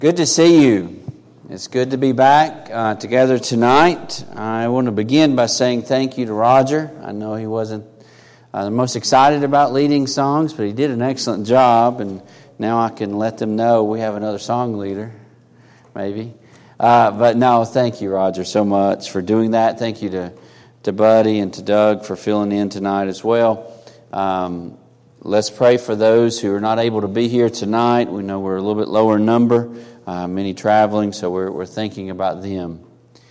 Good to see you. It's good to be back together tonight. I want to begin by saying thank you to Roger. I know he wasn't the most excited about leading songs, but he did an excellent job, and now I can let them know we have another song leader, maybe. But no, thank you, Roger, so much for doing that. Thank you to Buddy and to Doug for filling in tonight as well. Let's pray for those who are not able to be here tonight. We know we're a little bit lower in number, many traveling, so we're thinking about them.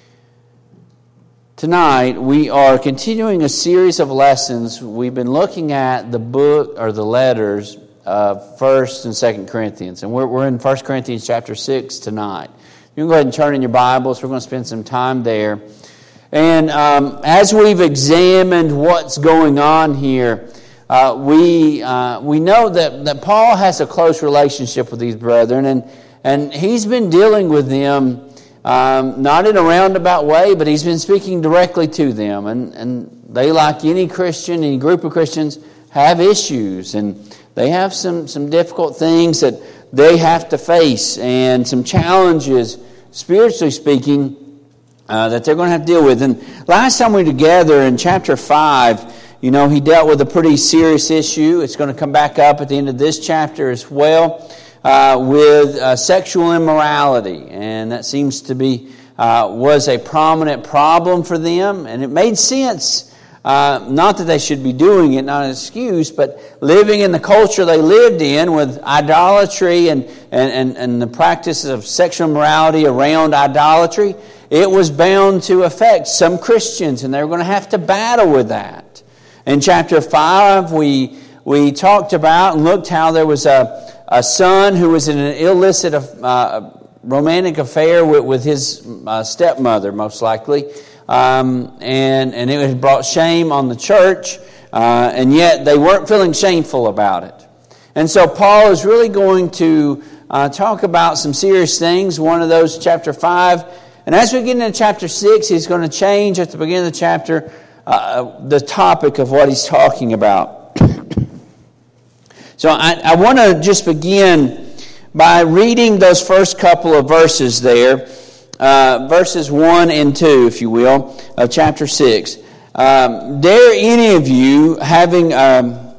Tonight, we are continuing a series of lessons. We've been looking at the book or the letters of 1st and 2nd Corinthians, and we're in 1 Corinthians chapter 6 tonight. You can go ahead and turn in your Bibles. We're going to spend some time there. And as we've examined what's going on here, we know that Paul has a close relationship with these brethren, and he's been dealing with them not in a roundabout way, but he's been speaking directly to them. And they, like any Christian, any group of Christians, have issues, and they have some difficult things that they have to face, and some challenges, spiritually speaking, that they're going to have to deal with. And last time we were together in chapter 5, he dealt with a pretty serious issue. It's going to come back up at the end of this chapter as well, with sexual immorality. And that seems to be, was a prominent problem for them. And it made sense, not that they should be doing it, not an excuse, but living in the culture they lived in with idolatry and the practices of sexual immorality around idolatry, it was bound to affect some Christians, and they were going to have to battle with that. In chapter 5, we talked about and looked how there was a son who was in an illicit romantic affair with his stepmother, most likely, and it had brought shame on the church, and yet they weren't feeling shameful about it. And so Paul is really going to talk about some serious things. One of those, chapter 5, and as we get into chapter 6, he's going to change at the beginning of the chapter the topic of what he's talking about. So I want to just begin by reading those first couple of verses there, verses 1 and 2, if you will, of chapter 6. Dare any of you, having a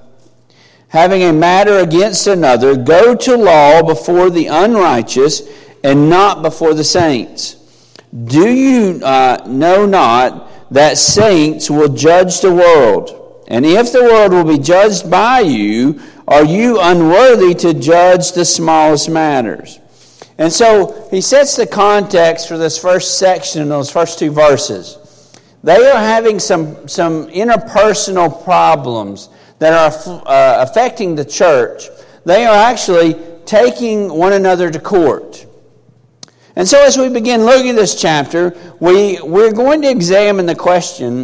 matter against another, go to law before the unrighteous and not before the saints? Do you know not that saints will judge the world? And if the world will be judged by you, are you unworthy to judge the smallest matters? And so he sets the context for this first section, those first two verses. They are having some interpersonal problems that are affecting the church. They are actually taking one another to court. And so as we begin looking at this chapter, we're going to examine the question,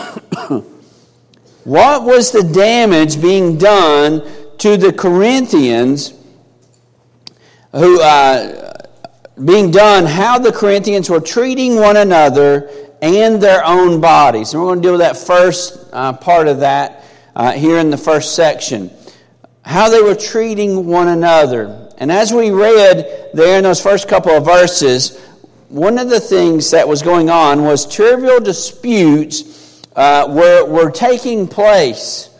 what was the damage being done to the Corinthians, being done, how the Corinthians were treating one another and their own bodies. And we're going to deal with that first part of that here in the first section. How they were treating one another. And as we read there in those first couple of verses, one of the things that was going on was trivial disputes were taking place,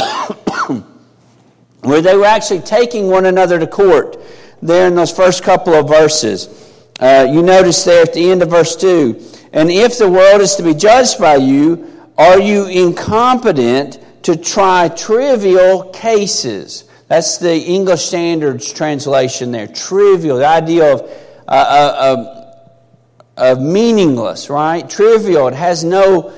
where they were actually taking one another to court there in those first couple of verses. You notice there at the end of verse 2, and if the world is to be judged by you, are you incompetent to try trivial cases? That's the English Standards translation there. Trivial, the idea of meaningless, right? Trivial, it has no,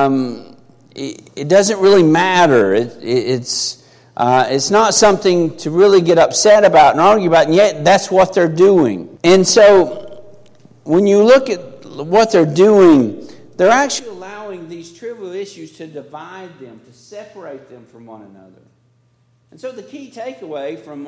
it doesn't really matter. It's not something to really get upset about and argue about, and yet that's what they're doing. And so when you look at what they're doing, they're actually allowing these trivial issues to divide them, to separate them from one another. And so the key takeaway from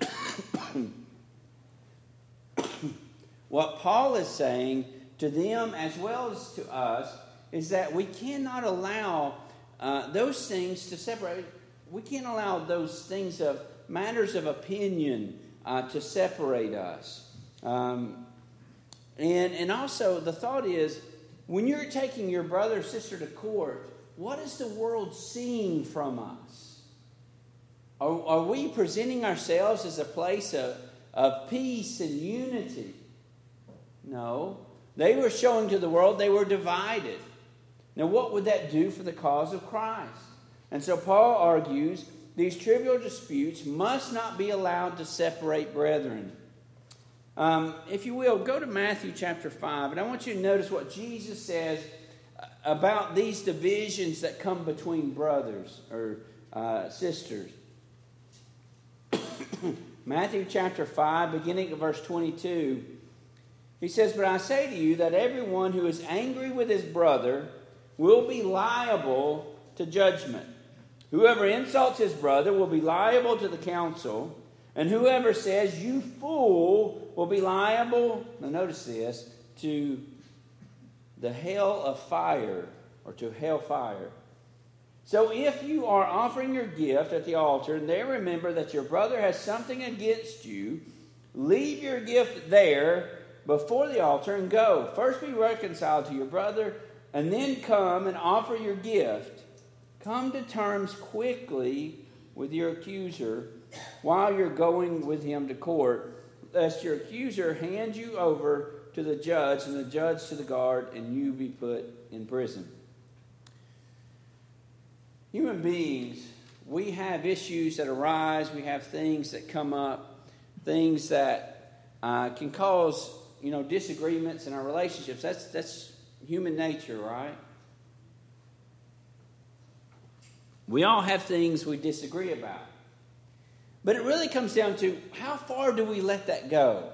what Paul is saying to them as well as to us is that we cannot allow those things to separate. We can't allow those things of matters of opinion to separate us. And also the thought is, when you're taking your brother or sister to court, what is the world seeing from us? Are we presenting ourselves as a place of peace and unity? No. They were showing to the world they were divided. Now, what would that do for the cause of Christ? And so Paul argues these trivial disputes must not be allowed to separate brethren. If you will, go to Matthew chapter 5, and I want you to notice what Jesus says about these divisions that come between brothers or sisters. Matthew chapter 5, beginning at verse 22, he says, "But I say to you that everyone who is angry with his brother will be liable to judgment. Whoever insults his brother will be liable to the council, and whoever says, 'You fool,' will be liable," now notice this, "to the hell of fire," or to hell fire. So if you are offering your gift at the altar, and there remember that your brother has something against you, leave your gift there before the altar and go. First be reconciled to your brother, and then come and offer your gift. Come to terms quickly with your accuser while you're going with him to court, lest your accuser hand you over to the judge, and the judge to the guard, and you be put in prison. Human beings, we have issues that arise, we have things that come up, things that can cause, disagreements in our relationships. That's human nature, right? We all have things we disagree about. But it really comes down to, how far do we let that go?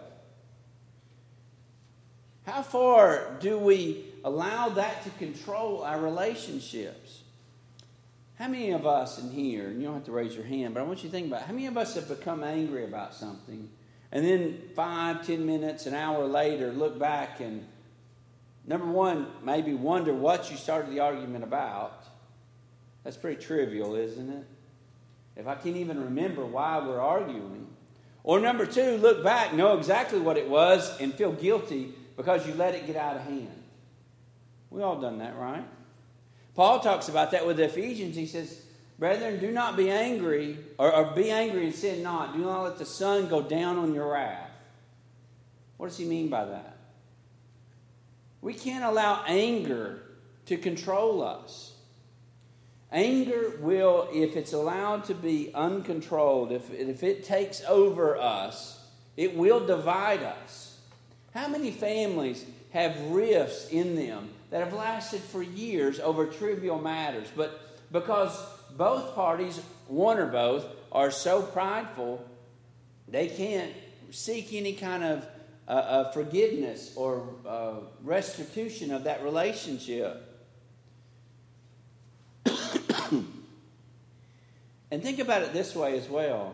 How far do we allow that to control our relationships? How many of us in here, and you don't have to raise your hand, but I want you to think about it, how many of us have become angry about something, and then 5, 10 minutes, an hour later, look back and, number one, maybe wonder what you started the argument about? That's pretty trivial, isn't it? If I can't even remember why we're arguing. Or number two, look back, know exactly what it was, and feel guilty because you let it get out of hand. We all done that, right? Paul talks about that with the Ephesians. He says, "Brethren, do not be angry, or be angry and sin not. Do not let the sun go down on your wrath." What does he mean by that? We can't allow anger to control us. Anger will, if it's allowed to be uncontrolled, if it takes over us, it will divide us. How many families have rifts in them that have lasted for years over trivial matters? But because both parties, one or both, are so prideful, they can't seek any kind of forgiveness or restitution of that relationship. And think about it this way as well.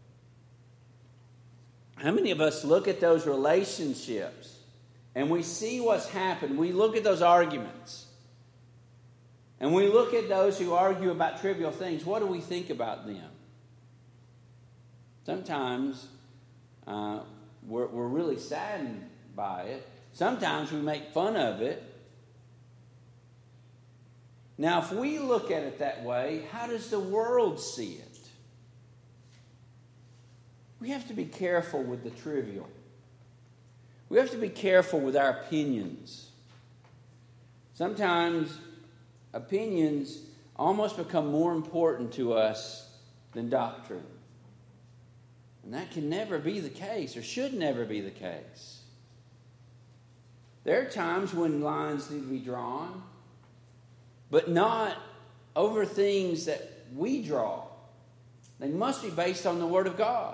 How many of us look at those relationships and we see what's happened? We look at those arguments and we look at those who argue about trivial things. What do we think about them? Sometimes we're really saddened by it. Sometimes we make fun of it. Now, if we look at it that way, how does the world see it? We have to be careful with the trivial. We have to be careful with our opinions. Sometimes opinions almost become more important to us than doctrine. And that can never be the case, or should never be the case. There are times when lines need to be drawn, but not over things that we draw. They must be based on the Word of God.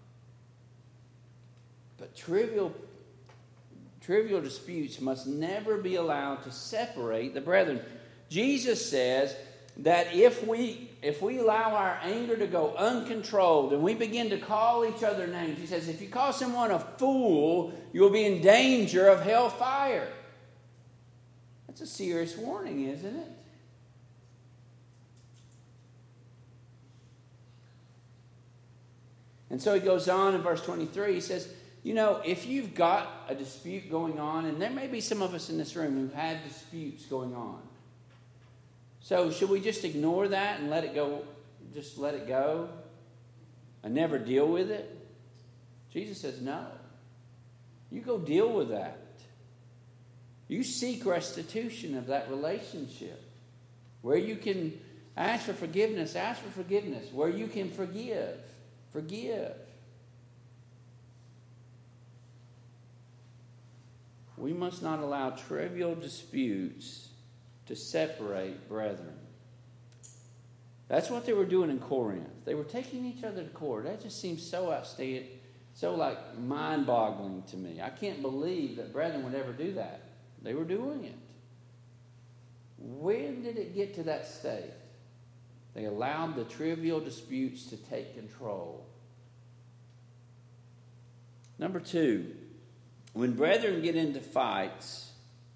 But trivial disputes must never be allowed to separate the brethren. Jesus says that if we allow our anger to go uncontrolled and we begin to call each other names, he says, if you call someone a fool, you'll be in danger of hellfire. That's a serious warning, isn't it? And so he goes on in verse 23, he says, if you've got a dispute going on, and there may be some of us in this room who had disputes going on. So should we just ignore that and let it go? Just let it go and never deal with it? Jesus says no. You go deal with that. You seek restitution of that relationship. Where you can ask for forgiveness, ask for forgiveness. Where you can forgive, forgive. We must not allow trivial disputes to separate brethren. That's what they were doing in Corinth. They were taking each other to court. That just seems so outstanding, so mind-boggling to me. I can't believe that brethren would ever do that. They were doing it. When did it get to that state? They allowed the trivial disputes to take control. Number 2, when brethren get into fights,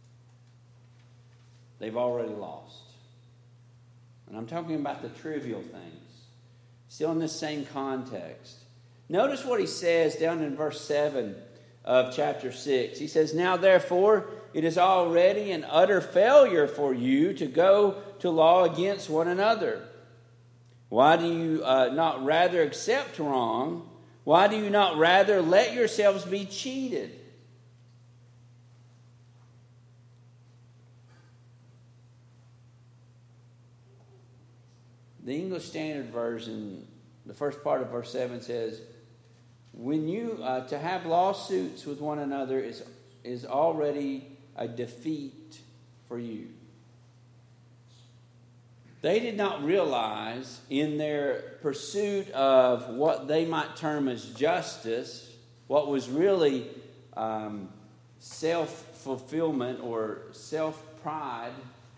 they've already lost. And I'm talking about the trivial things. Still in this same context. Notice what he says down in verse 7 of chapter 6. He says, "Now therefore it is already an utter failure for you to go to law against one another. Why do you not rather accept wrong? Why do you not rather let yourselves be cheated?" The English Standard Version, the first part of verse 7 says, "When you to have lawsuits with one another is already a defeat for you." They did not realize in their pursuit of what they might term as justice, what was really self-fulfillment or self-pride,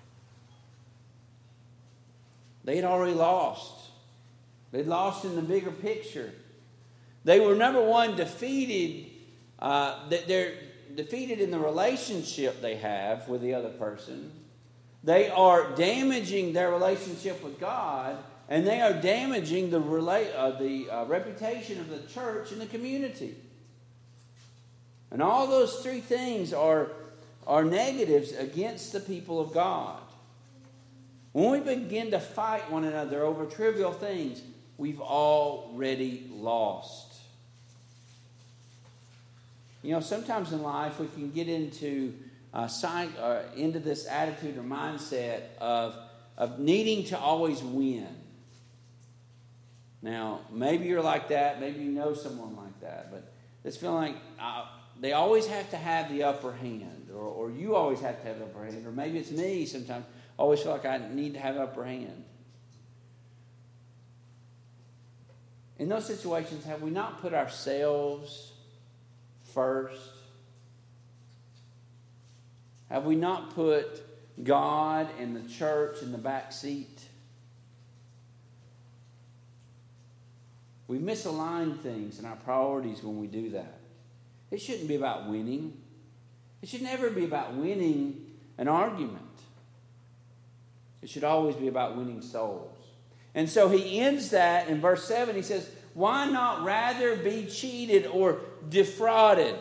they had already lost. They'd lost in the bigger picture. They were, number one, defeated. They're defeated in the relationship they have with the other person. They are damaging their relationship with God, and they are damaging the reputation of the church and the community. And all those three things are negatives against the people of God. When we begin to fight one another over trivial things, we've already lost. Sometimes in life we can get into this attitude or mindset of needing to always win. Now, maybe you're like that. Maybe you know someone like that. But it's feeling like they always have to have the upper hand. Or you always have to have the upper hand. Or maybe it's me sometimes. I always feel like I need to have upper hand. In those situations, have we not put ourselves first? Have we not put God and the church in the back seat? We misalign things in our priorities when we do that. It shouldn't be about winning. It should never be about winning an argument. It should always be about winning souls. And so he ends that in verse 7. He says, "Why not rather be cheated or defrauded?"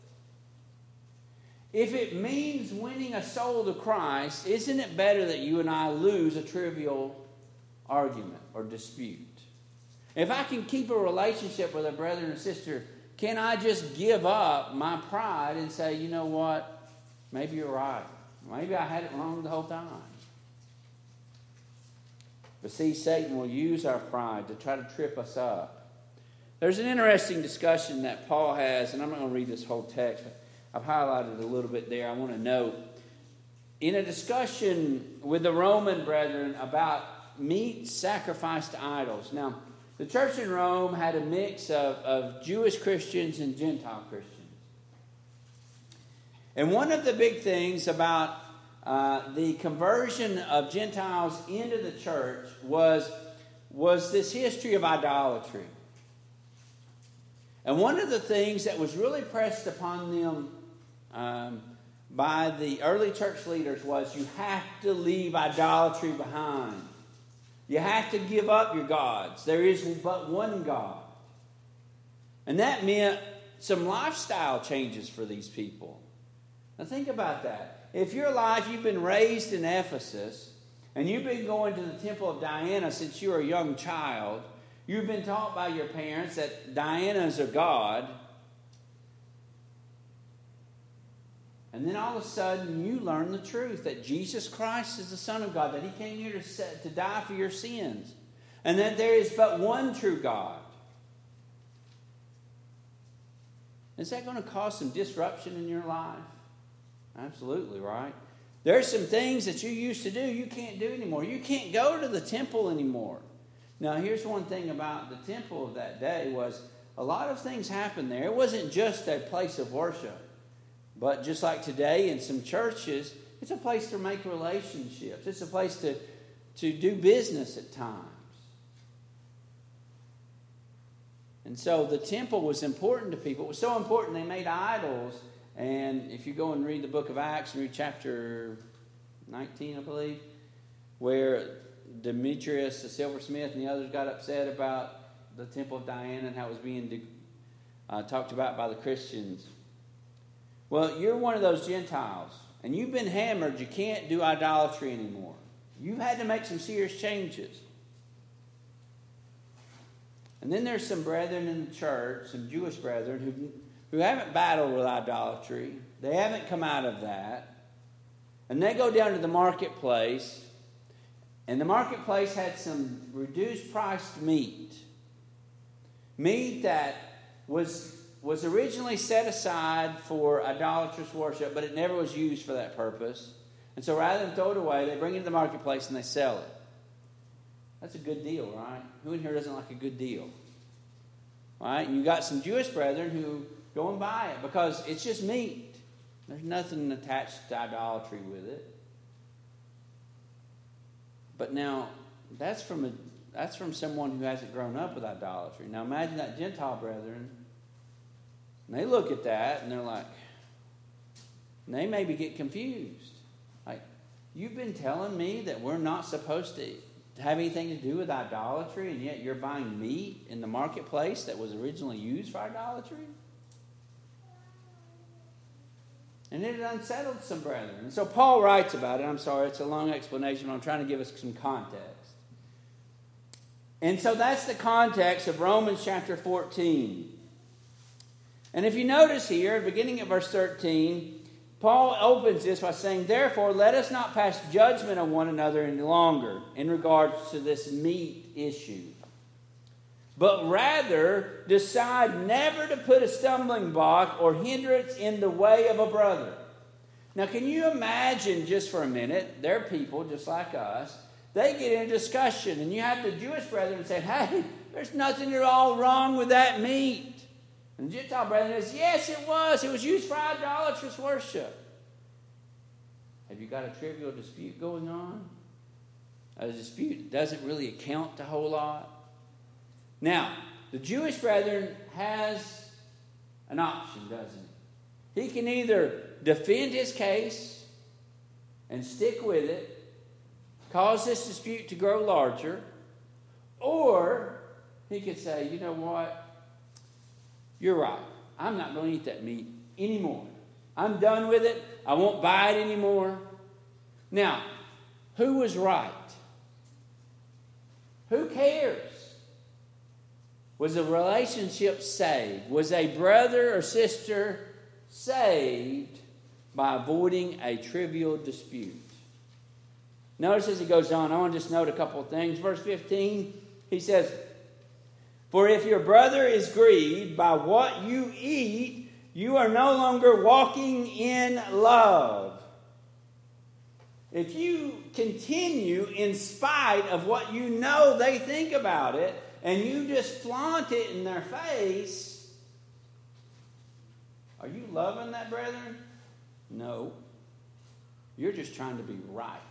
If it means winning a soul to Christ, isn't it better that you and I lose a trivial argument or dispute? If I can keep a relationship with a brother and sister, can I just give up my pride and say, you know what? Maybe you're right. Maybe I had it wrong the whole time. But see, Satan will use our pride to try to trip us up. There's an interesting discussion that Paul has, and I'm not going to read this whole text, but I've highlighted a little bit there. I want to note, in a discussion with the Roman brethren about meat sacrificed to idols. Now, the church in Rome had a mix of Jewish Christians and Gentile Christians. And one of the big things about the conversion of Gentiles into the church was this history of idolatry. And one of the things that was really pressed upon them by the early church leaders was you have to leave idolatry behind. You have to give up your gods. There is but one God. And that meant some lifestyle changes for these people. Now think about that. If your life, you've been raised in Ephesus, and you've been going to the temple of Diana since you were a young child, you've been taught by your parents that Diana is a god, and then all of a sudden you learn the truth that Jesus Christ is the Son of God, that He came here to die for your sins, and that there is but one true God. Is that going to cause some disruption in your life? Absolutely, right? There's some things that you used to do you can't do anymore. You can't go to the temple anymore. Now, here's one thing about the temple of that day was a lot of things happened there. It wasn't just a place of worship. But just like today in some churches, it's a place to make relationships. It's a place to do business at times. And so the temple was important to people. It was so important they made idols. And if you go and read the book of Acts, read chapter 19, I believe, where Demetrius, the silversmith, and the others got upset about the temple of Diana and how it was being talked about by the Christians. Well, you're one of those Gentiles, and you've been hammered. You can't do idolatry anymore. You've had to make some serious changes. And then there's some brethren in the church, some Jewish brethren, who haven't battled with idolatry. They haven't come out of that. And they go down to the marketplace, and the marketplace had some reduced priced meat. Meat that was originally set aside for idolatrous worship, but it never was used for that purpose. And so rather than throw it away, they bring it to the marketplace and they sell it. That's a good deal, right? Who in here doesn't like a good deal? Right? And you got some Jewish brethren who go and buy it because it's just meat. There's nothing attached to idolatry with it. But now, that's from someone who hasn't grown up with idolatry. Now imagine that Gentile brethren, and they look at that and they're like, and they maybe get confused. Like, you've been telling me that we're not supposed to have anything to do with idolatry, and yet you're buying meat in the marketplace that was originally used for idolatry? And it unsettled some brethren. And so Paul writes about it. I'm sorry, it's a long explanation, but I'm trying to give us some context. And so that's the context of Romans chapter 14. And if you notice here, beginning at verse 13, Paul opens this by saying, "Therefore, let us not pass judgment on one another any longer in regards to this meat issue, but rather decide never to put a stumbling block or hindrance in the way of a brother." Now, can you imagine just for a minute, they're people just like us. They get in a discussion, and you have the Jewish brethren say, "Hey, there's nothing at all wrong with that meat." And the Gentile brethren says, "Yes, it was. It was used for idolatrous worship." Have you got a trivial dispute going on? A dispute that doesn't really account to a whole lot. Now, the Jewish brethren has an option, doesn't he? He can either defend his case and stick with it, cause this dispute to grow larger, or he could say, "You know what? You're right. I'm not going to eat that meat anymore. I'm done with it. I won't buy it anymore." Now, who was right? Who cares? Was a relationship saved? Was a brother or sister saved by avoiding a trivial dispute? Notice as he goes on, I want to just note a couple of things. Verse 15, he says, "For if your brother is grieved by what you eat, you are no longer walking in love." If you continue in spite of what you know they think about it, and you just flaunt it in their face, are you loving that brethren? No. You're just trying to be right.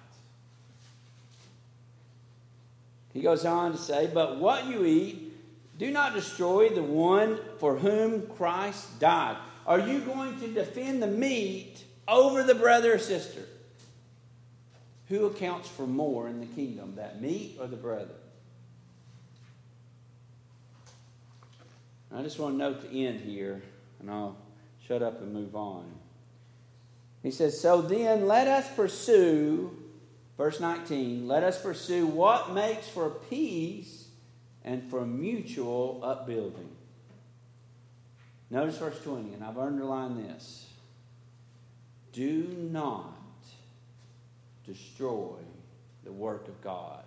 He goes on to say, "But what you eat, do not destroy the one for whom Christ died." Are you going to defend the meat over the brother or sister? Who accounts for more in the kingdom, that meat or the brother? I just want to note the end here. and I'll shut up and move on. He says, so then let us pursue, verse 19, let us pursue what makes for peace and for mutual upbuilding. Notice verse 20, and I've underlined this. Do not destroy the work of God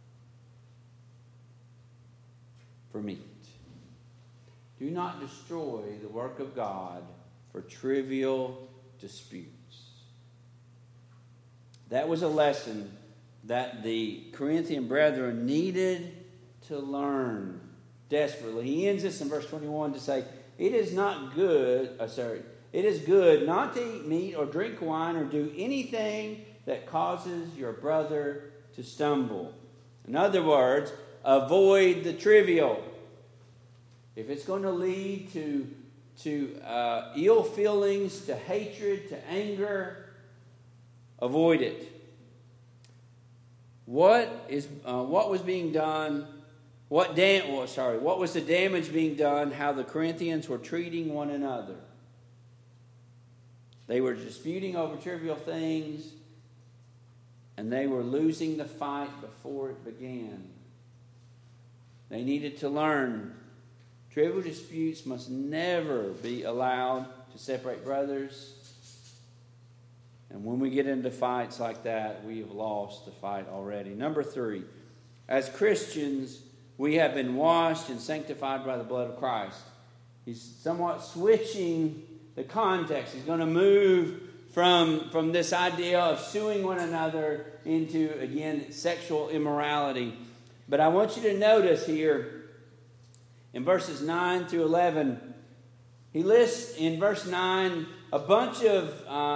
for meat. Do not destroy the work of God for trivial disputes. That was a lesson that the Corinthian brethren needed to learn desperately. He ends this in verse 21 to say, it is good not to eat meat or drink wine or do anything that causes your brother to stumble. In other words, avoid the trivial. If it's going to lead to ill feelings, to hatred, to anger, avoid it. What was being done? What was the damage being done? How the Corinthians were treating one another. They were disputing over trivial things, and they were losing the fight before it began. They needed to learn trivial disputes must never be allowed to separate brothers. And when we get into fights like that, we have lost the fight already. Number 3, as Christians, we have been washed and sanctified by the blood of Christ. He's somewhat switching the context. He's going to move from this idea of suing one another into, again, sexual immorality. But I want you to notice here in verses 9 through 11, he lists in verse 9 a bunch of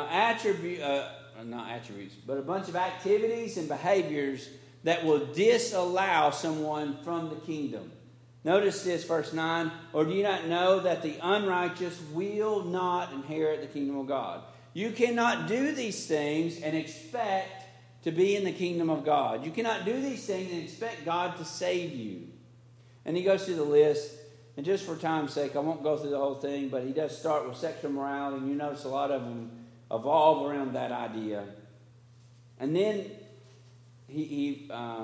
a bunch of activities and behaviors that will disallow someone from the kingdom. Notice this, verse 9, or do you not know that the unrighteous will not inherit the kingdom of God? You cannot do these things and expect to be in the kingdom of God. You cannot do these things and expect God to save you. And he goes through the list, and just for time's sake, I won't go through the whole thing, but he does start with sexual morality, and you notice a lot of them evolve around that idea. And then he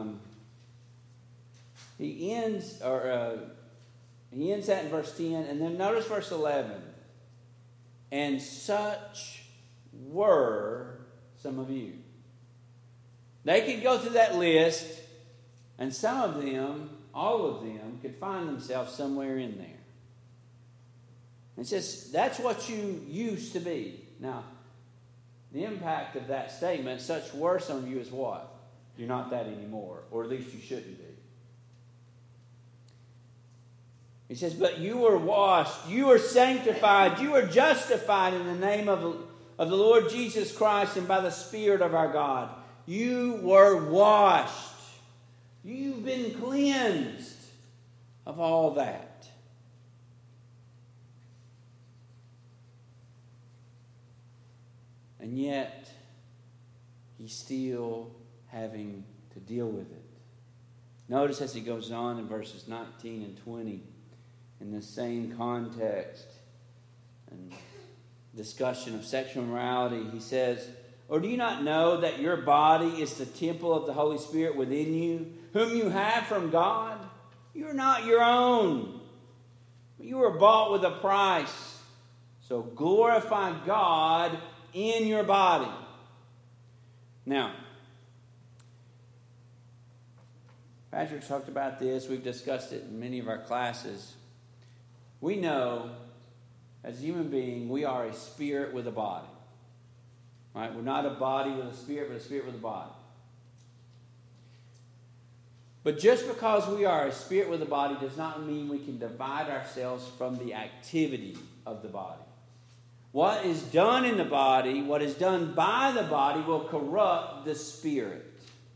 ends that in verse 10, and then notice verse 11. And such were some of you. They could go through that list, and some of them, all of them, could find themselves somewhere in there. It's just, that's what you used to be. Now, the impact of that statement, such were some of you, is what? You're not that anymore, or at least you shouldn't be. He says, but you were washed, you were sanctified, you were justified in the name of the Lord Jesus Christ and by the Spirit of our God. You were washed. You've been cleansed of all that. And yet, he's still having to deal with it. Notice as he goes on in verses 19 and 20, in the same context and discussion of sexual immorality, he says, or do you not know that your body is the temple of the Holy Spirit within you, whom you have from God? You are not your own. You were bought with a price. So glorify God in your body. Now, Patrick's talked about this. We've discussed it in many of our classes. We know, as a human being, we are a spirit with a body. Right? We're not a body with a spirit, but a spirit with a body. But just because we are a spirit with a body does not mean we can divide ourselves from the activity of the body. What is done in the body, what is done by the body, will corrupt the spirit.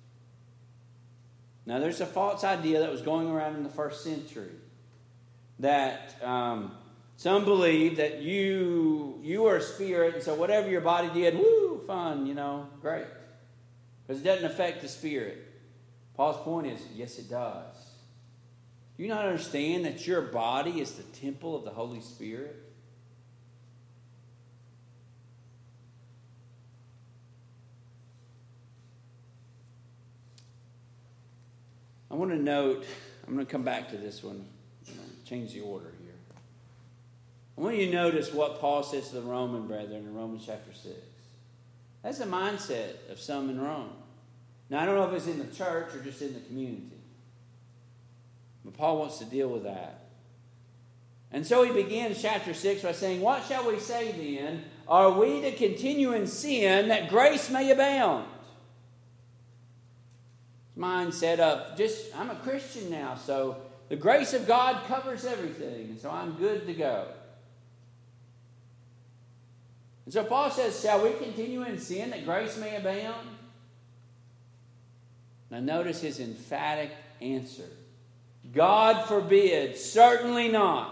Now, there's a false idea that was going around in the first century that some believe that you are a spirit, and so whatever your body did, woo, fun, great. Because it doesn't affect the spirit. Paul's point is, yes, it does. Do you not understand that your body is the temple of the Holy Spirit? want to note, I'm going to come back to this one, change the order here. I want you to notice what Paul says to the Roman brethren in Romans chapter 6. That's the mindset of some in Rome. Now, I don't know if it's in the church or just in the community. But Paul wants to deal with that. And so he begins chapter 6 by saying, what shall we say then? Are we to continue in sin that grace may abound? Mindset of I'm a Christian now, so the grace of God covers everything, and so I'm good to go. And so Paul says, shall we continue in sin that grace may abound? Now notice his emphatic answer. God forbid, certainly not.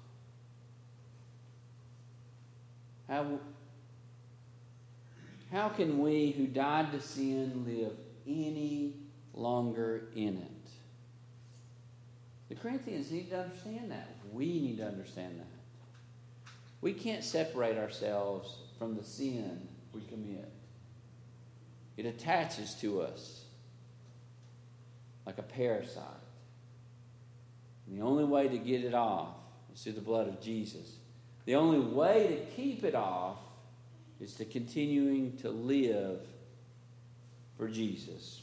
How can we who died to sin live any longer in it? The Corinthians need to understand that. We need to understand that. We can't separate ourselves from the sin we commit. It attaches to us like a parasite. And the only way to get it off is through the blood of Jesus. The only way to keep it off is to continuing to live for Jesus.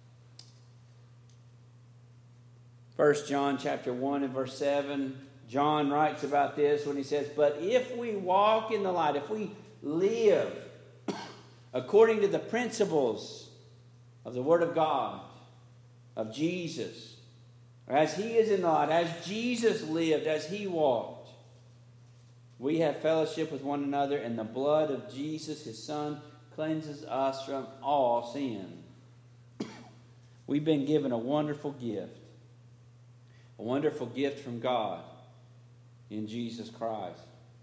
1 John chapter 1 and verse 7, John writes about this when he says, but if we walk in the light, if we live according to the principles of the Word of God, of Jesus, or as He is in the light, as Jesus lived, as He walked, we have fellowship with one another, and the blood of Jesus, His Son, cleanses us from all sin. We've been given a wonderful gift from God in Jesus Christ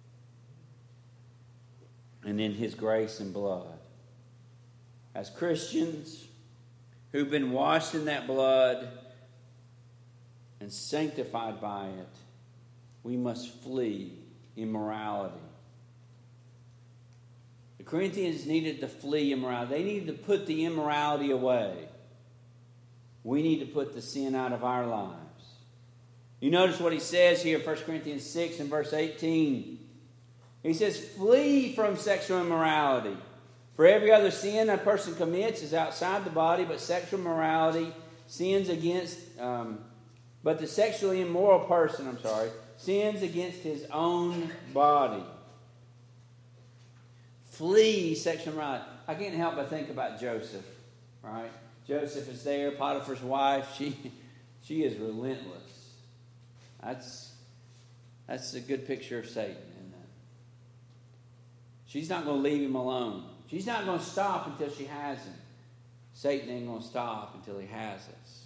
and in His grace and blood. As Christians who've been washed in that blood and sanctified by it, we must flee immorality. The Corinthians needed to flee immorality. They needed to put the immorality away. We need to put the sin out of our lives. You notice what he says here in 1 Corinthians 6 and verse 18. He says, flee from sexual immorality. For every other sin a person commits is outside the body, but sexual immorality sins against, but the sexually immoral person, sins against his own body. Flee sexual immorality. I can't help but think about Joseph, right? Joseph is there, Potiphar's wife. She is relentless. That's a good picture of Satan, isn't it? She's not going to leave him alone. She's not going to stop until she has him. Satan ain't going to stop until he has us.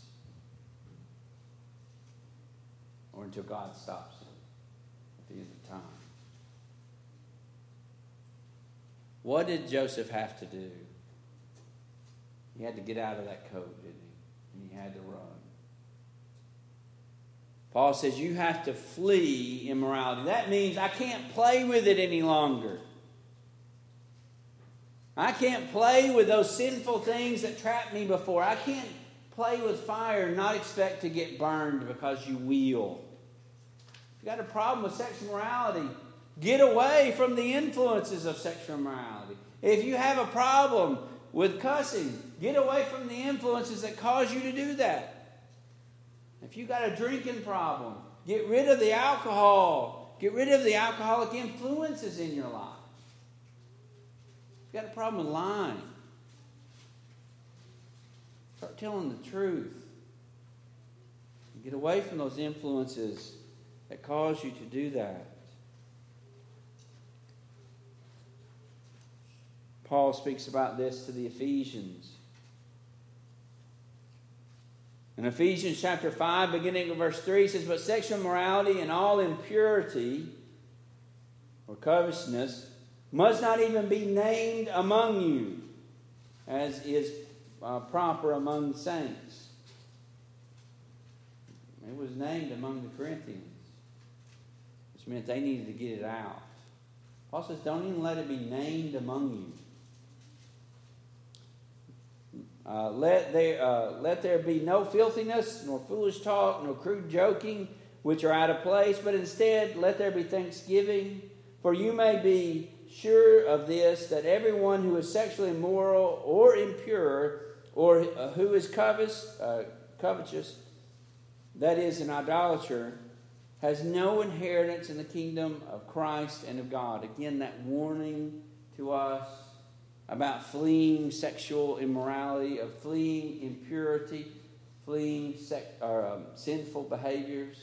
Or until God stops him at the end of time. What did Joseph have to do? He had to get out of that coat, didn't he? And he had to run. Paul says you have to flee immorality. That means I can't play with it any longer. I can't play with those sinful things that trapped me before. I can't play with fire and not expect to get burned because you will. If you've got a problem with sexual morality, get away from the influences of sexual morality. If you have a problem with cussing, get away from the influences that cause you to do that. If you've got a drinking problem, get rid of the alcohol. Get rid of the alcoholic influences in your life. If you've got a problem with lying, start telling the truth. Get away from those influences that cause you to do that. Paul speaks about this to the Ephesians. In Ephesians chapter 5, beginning with verse 3, he says, but sexual immorality and all impurity or covetousness must not even be named among you, as is proper among the saints. It was named among the Corinthians, which meant they needed to get it out. Paul says, don't even let it be named among you. Let there be no filthiness, nor foolish talk, nor crude joking, which are out of place, but instead let there be thanksgiving. For you may be sure of this, that everyone who is sexually immoral or impure, or who is covetous, that is, an idolater, has no inheritance in the kingdom of Christ and of God. Again, that warning to us about fleeing sexual immorality, of fleeing impurity, fleeing sinful behaviors.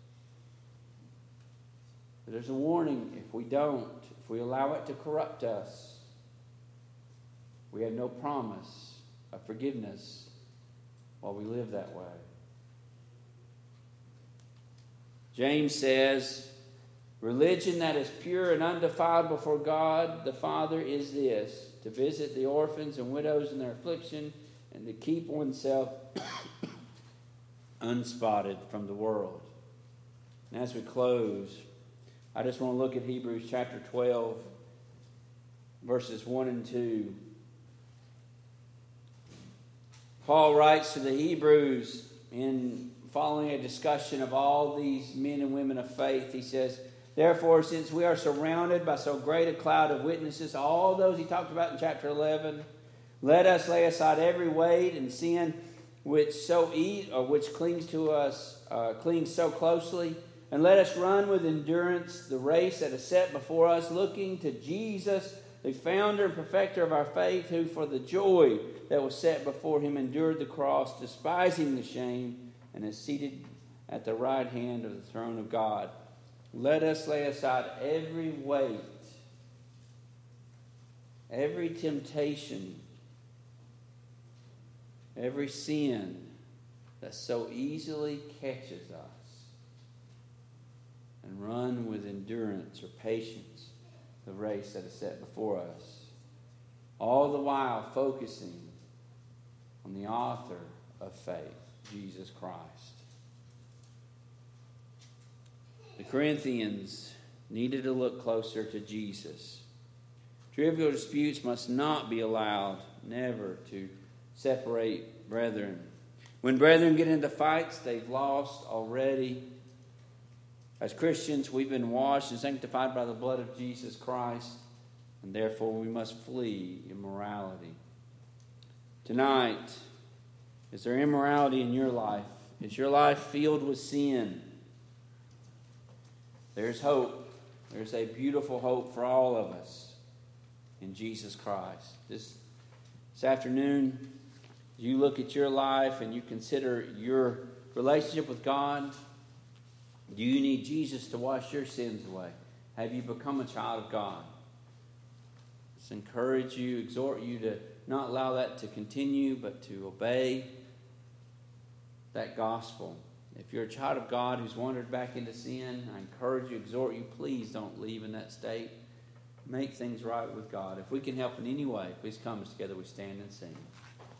But there's a warning: if we allow it to corrupt us, we have no promise of forgiveness while we live that way. James says, religion that is pure and undefiled before God the Father is this: to visit the orphans and widows in their affliction, and to keep oneself unspotted from the world. And as we close, I just want to look at Hebrews chapter 12, verses 1 and 2. Paul writes to the Hebrews in following a discussion of all these men and women of faith. He says, therefore, since we are surrounded by so great a cloud of witnesses, all those he talked about in chapter 11, let us lay aside every weight and sin which clings to us, clings so closely, and let us run with endurance the race that is set before us, looking to Jesus, the founder and perfecter of our faith, who for the joy that was set before him endured the cross, despising the shame, and is seated at the right hand of the throne of God. Let us lay aside every weight, every temptation, every sin that so easily catches us, and run with endurance or patience the race that is set before us, all the while focusing on the author of faith, Jesus Christ. The Corinthians needed to look closer to Jesus. Trivial disputes must not be allowed, never, to separate brethren. When brethren get into fights, they've lost already. As Christians, we've been washed and sanctified by the blood of Jesus Christ, and therefore we must flee immorality. Tonight, is there immorality in your life? Is your life filled with sin? There's hope. There's a beautiful hope for all of us in Jesus Christ. This afternoon, as you look at your life and you consider your relationship with God, do you need Jesus to wash your sins away? Have you become a child of God? Let's encourage you, exhort you to not allow that to continue, but to obey that gospel. If you're a child of God who's wandered back into sin, I encourage you, exhort you, please don't leave in that state. Make things right with God. If we can help in any way, please come as together we stand and sing.